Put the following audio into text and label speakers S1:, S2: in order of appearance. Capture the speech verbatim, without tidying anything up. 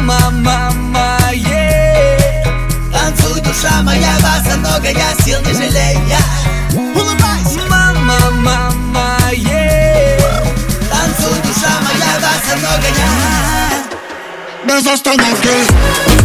S1: Мама, мама, е. Танцуй, душа моя, вас много, я сил не жалея. Улыбайся. Мама, мама, е. Танцуй, душа моя, вас много, я.
S2: Без остановки.